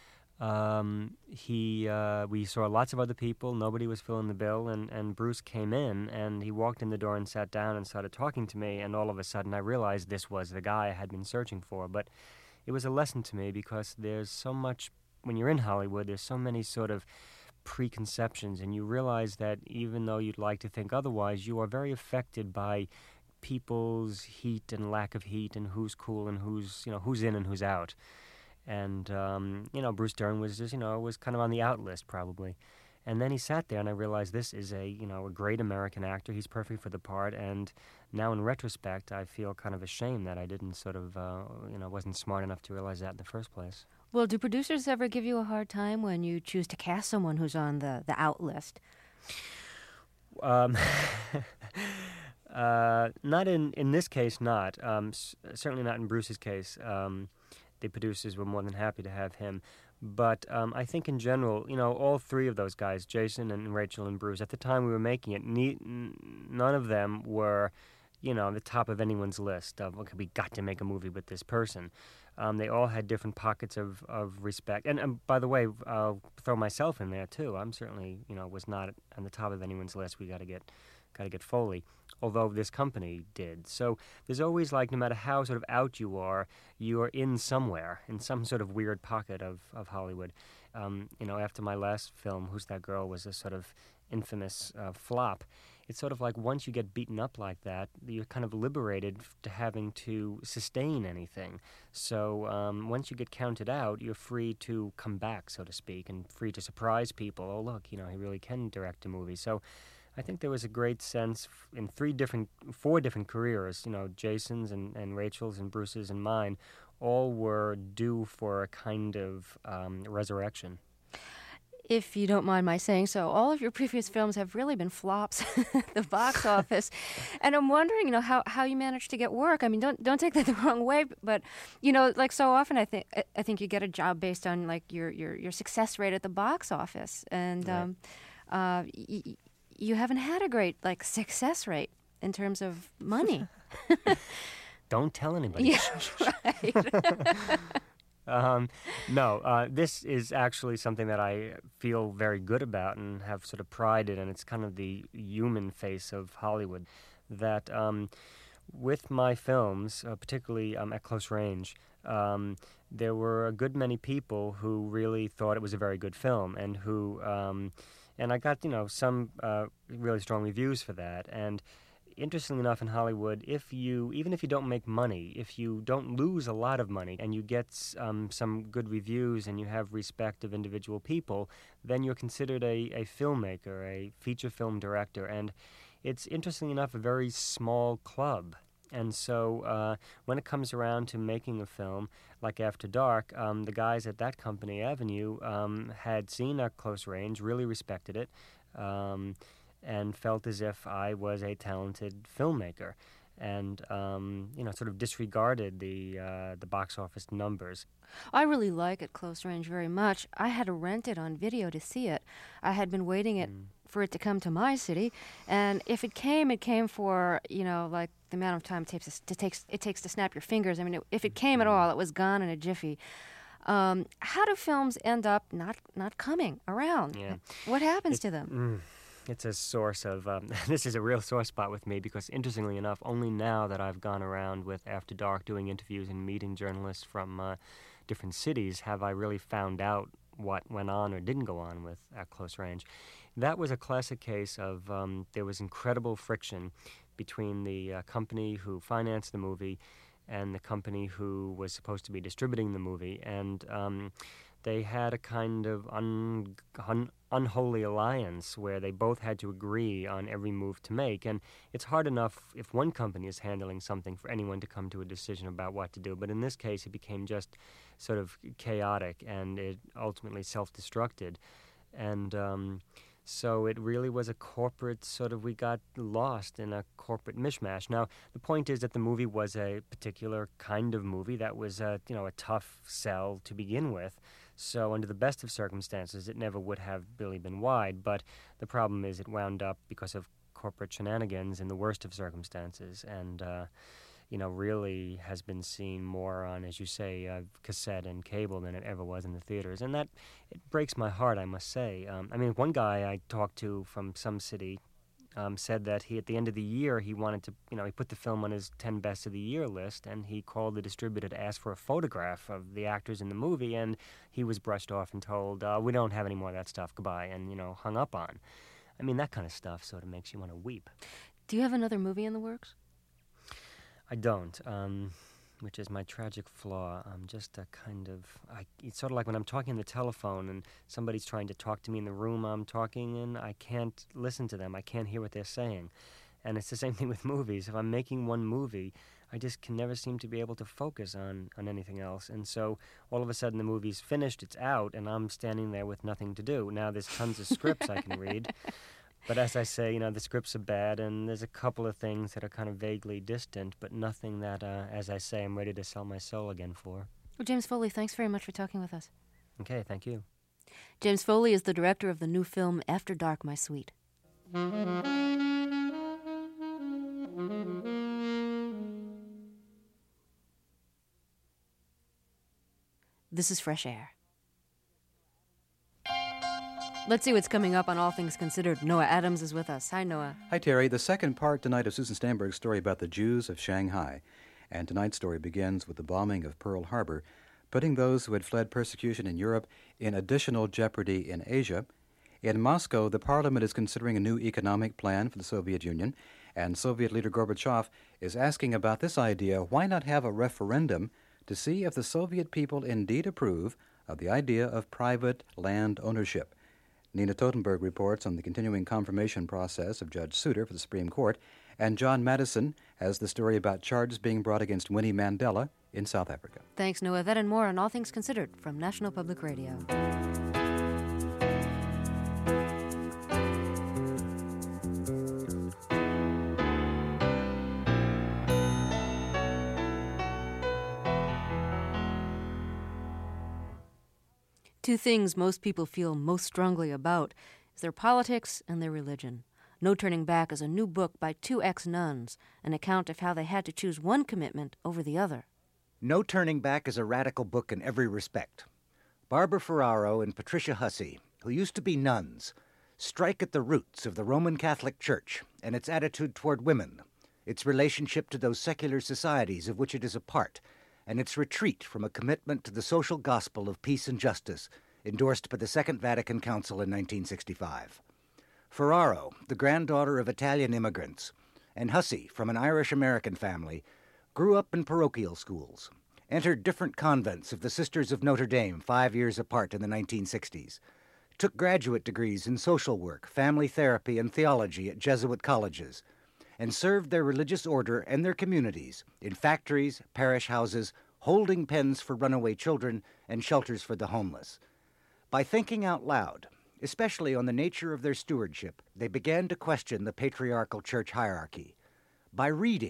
we saw lots of other people. Nobody was filling the bill, and Bruce came in, and he walked in the door and sat down and started talking to me, and all of a sudden I realized this was the guy I had been searching for. But it was a lesson to me, because there's so much, when you're in Hollywood, there's so many sort of preconceptions, and you realize that even though you'd like to think otherwise, you are very affected by people's heat and lack of heat, and who's cool and who's in and who's out. And Bruce Dern was just was kind of on the out list probably. And then he sat there, and I realized this is a great American actor. He's perfect for the part. And now in retrospect, I feel kind of ashamed that I didn't sort of wasn't smart enough to realize that in the first place. Well, do producers ever give you a hard time when you choose to cast someone who's on the out list? Not in this case, not. Certainly not in Bruce's case. The producers were more than happy to have him. But I think in general, all three of those guys, Jason and Rachel and Bruce, at the time we were making it, none of them were, the top of anyone's list of, okay, we got to make a movie with this person. They all had different pockets of respect. And by the way, I'll throw myself in there too. I'm certainly, was not on the top of anyone's list. We got to get Foley, although this company did. So there's always, like, no matter how sort of out you are in somewhere, in some sort of weird pocket of Hollywood. After my last film, Who's That Girl, was a sort of infamous flop. It's sort of like once you get beaten up like that, you're kind of liberated to having to sustain anything. So once you get counted out, you're free to come back, so to speak, and free to surprise people. Oh, look, he really can direct a movie. So I think there was a great sense in four different careers, Jason's and Rachel's and Bruce's and mine, all were due for a kind of resurrection. If you don't mind my saying so, all of your previous films have really been flops at the box office. And I'm wondering, how you managed to get work. I mean, don't take that the wrong way, but, like so often I think you get a job based on, like, your success rate at the box office. And right. You haven't had a great, like, success rate in terms of money. Don't tell anybody. Yeah, right. No, this is actually something that I feel very good about and have sort of pride in, and it's kind of the human face of Hollywood, that with my films, particularly at close range, there were a good many people who really thought it was a very good film, and who, and I got, some really strong reviews for that. And interestingly enough, in Hollywood, even if you don't make money, if you don't lose a lot of money and you get some good reviews and you have respect of individual people, then you're considered a filmmaker, a feature film director. And it's, interestingly enough, a very small club. And so when it comes around to making a film, like After Dark, the guys at that company, Avenue, had seen At Close Range, really respected it, and felt as if I was a talented filmmaker. and sort of disregarded the box office numbers. I really like At Close Range very much. I had to rent it on video to see it. I had been waiting for it to come to my city, and if it came for, like the amount of time it takes to snap your fingers. I mean, if it came at all, it was gone in a jiffy. How do films end up not coming around? Yeah. What happens to them? It's a source of, this is a real sore spot with me because, interestingly enough, only now that I've gone around with After Dark doing interviews and meeting journalists from different cities have I really found out what went on or didn't go on with At Close Range. That was a classic case of there was incredible friction between the company who financed the movie and the company who was supposed to be distributing the movie, and they had a kind of unholy alliance where they both had to agree on every move to make. And it's hard enough if one company is handling something for anyone to come to a decision about what to do. But in this case, it became just sort of chaotic, and it ultimately self-destructed. And so it really was a corporate we got lost in a corporate mishmash. Now, the point is that the movie was a particular kind of movie that was a tough sell to begin with. So under the best of circumstances, it never would have really been wide. But the problem is it wound up because of corporate shenanigans in the worst of circumstances. And, really has been seen more on, as you say, cassette and cable than it ever was in the theaters. And that, it breaks my heart, I must say. One guy I talked to from some city said that at the end of the year, he wanted to, he put the film on his 10 best of the year list, and he called the distributor to ask for a photograph of the actors in the movie, and he was brushed off and told, we don't have any more of that stuff, goodbye, and, hung up on. That kind of stuff sort of makes you want to weep. Do you have another movie in the works? I don't, which is my tragic flaw. I'm just a kind of... it's sort of like when I'm talking on the telephone and somebody's trying to talk to me in the room I'm talking in, I can't listen to them. I can't hear what they're saying. And it's the same thing with movies. If I'm making one movie, I just can never seem to be able to focus on anything else. And so all of a sudden the movie's finished, it's out, and I'm standing there with nothing to do. Now there's tons of scripts I can read. But as I say, the scripts are bad, and there's a couple of things that are kind of vaguely distant, but nothing that, as I say, I'm ready to sell my soul again for. Well, James Foley, thanks very much for talking with us. Okay, thank you. James Foley is the director of the new film After Dark, My Sweet. This is Fresh Air. Let's see what's coming up on All Things Considered. Noah Adams is with us. Hi, Noah. Hi, Terry. The second part tonight of Susan Stamberg's story about the Jews of Shanghai. And tonight's story begins with the bombing of Pearl Harbor, putting those who had fled persecution in Europe in additional jeopardy in Asia. In Moscow, the parliament is considering a new economic plan for the Soviet Union, and Soviet leader Gorbachev is asking about this idea: why not have a referendum to see if the Soviet people indeed approve of the idea of private land ownership? Nina Totenberg reports on the continuing confirmation process of Judge Souter for the Supreme Court, and John Madison has the story about charges being brought against Winnie Mandela in South Africa. Thanks, Noah. That and more on All Things Considered from National Public Radio. Two things most people feel most strongly about is their politics and their religion. No Turning Back is a new book by two ex-nuns, an account of how they had to choose one commitment over the other. No Turning Back is a radical book in every respect. Barbara Ferraro and Patricia Hussey, who used to be nuns, strike at the roots of the Roman Catholic Church and its attitude toward women, its relationship to those secular societies of which it is a part, and its retreat from a commitment to the social gospel of peace and justice endorsed by the Second Vatican Council in 1965. Ferraro, the granddaughter of Italian immigrants, and Hussey, from an Irish-American family, grew up in parochial schools, entered different convents of the Sisters of Notre Dame 5 years apart in the 1960s, took graduate degrees in social work, family therapy, and theology at Jesuit colleges, and served their religious order and their communities in factories, parish houses, holding pens for runaway children, and shelters for the homeless. By thinking out loud, especially on the nature of their stewardship, they began to question the patriarchal church hierarchy. By reading,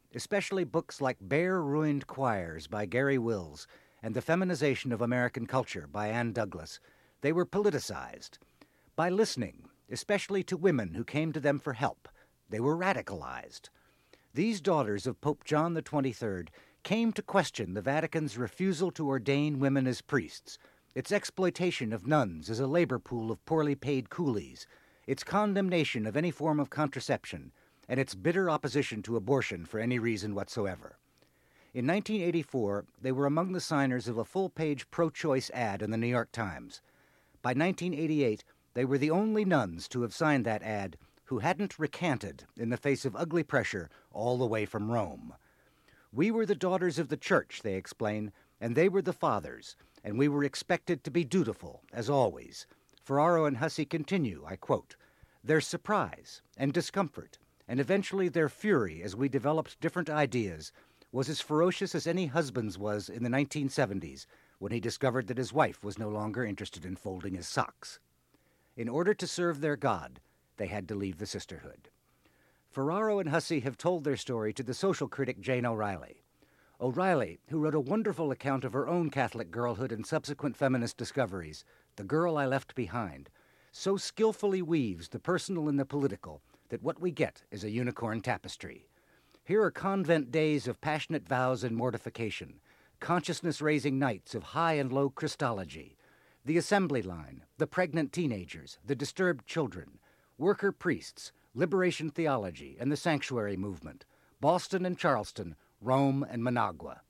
especially books like Bare Ruined Choirs by Gary Wills and The Feminization of American Culture by Ann Douglas, they were politicized. By listening, especially to women who came to them for help, they were radicalized. These daughters of Pope John XXIII came to question the Vatican's refusal to ordain women as priests, its exploitation of nuns as a labor pool of poorly paid coolies, its condemnation of any form of contraception, and its bitter opposition to abortion for any reason whatsoever. In 1984, they were among the signers of a full-page pro-choice ad in the New York Times. By 1988, they were the only nuns to have signed that ad who hadn't recanted in the face of ugly pressure all the way from Rome. We were the daughters of the church, they explain, and they were the fathers, and we were expected to be dutiful, as always. Ferraro and Hussey continue, I quote, "Their surprise and discomfort, and eventually their fury as we developed different ideas, was as ferocious as any husband's was in the 1970s, when he discovered that his wife was no longer interested in folding his socks. In order to serve their God, they had to leave the sisterhood." Ferraro and Hussey have told their story to the social critic Jane O'Reilly. O'Reilly, who wrote a wonderful account of her own Catholic girlhood and subsequent feminist discoveries, The Girl I Left Behind, so skillfully weaves the personal and the political that what we get is a unicorn tapestry. Here are convent days of passionate vows and mortification, consciousness-raising nights of high and low Christology, the assembly line, the pregnant teenagers, the disturbed children, worker priests, liberation theology, and the sanctuary movement, Boston and Charleston, Rome and Managua.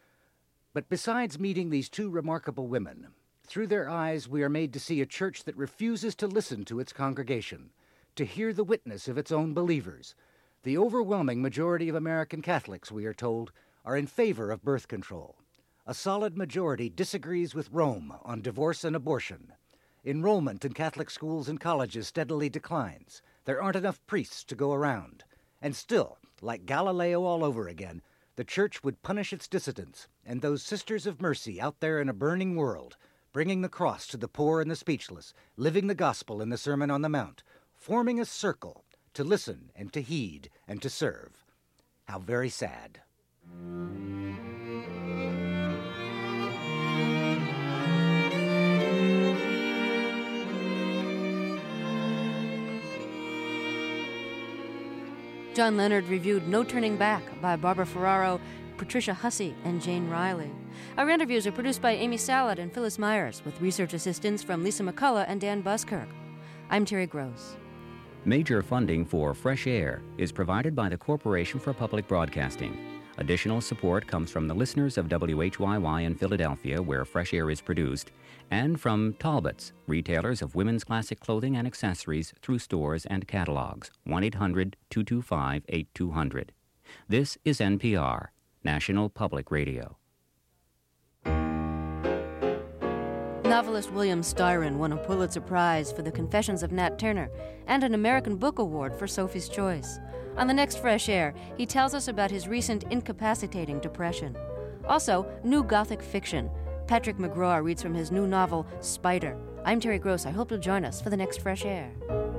But besides meeting these two remarkable women, through their eyes we are made to see a church that refuses to listen to its congregation, to hear the witness of its own believers. The overwhelming majority of American Catholics, we are told, are in favor of birth control. A solid majority disagrees with Rome on divorce and abortion. Enrollment in Catholic schools and colleges steadily declines. There aren't enough priests to go around. And still, like Galileo all over again, the Church would punish its dissidents and those sisters of mercy out there in a burning world, bringing the cross to the poor and the speechless, living the gospel in the Sermon on the Mount, forming a circle to listen and to heed and to serve. How very sad. John Leonard reviewed No Turning Back by Barbara Ferraro, Patricia Hussey, and Jane Riley. Our interviews are produced by Amy Salad and Phyllis Myers, with research assistance from Lisa McCullough and Dan Buskirk. I'm Terry Gross. Major funding for Fresh Air is provided by the Corporation for Public Broadcasting. Additional support comes from the listeners of WHYY in Philadelphia, where Fresh Air is produced, and from Talbots, retailers of women's classic clothing and accessories through stores and catalogs. 1-800-225-8200. This is NPR, National Public Radio. Novelist William Styron won a Pulitzer Prize for The Confessions of Nat Turner and an American Book Award for Sophie's Choice. On the next Fresh Air, he tells us about his recent incapacitating depression. Also, new Gothic fiction. Patrick McGraw reads from his new novel, Spider. I'm Terry Gross. I hope you'll join us for the next Fresh Air.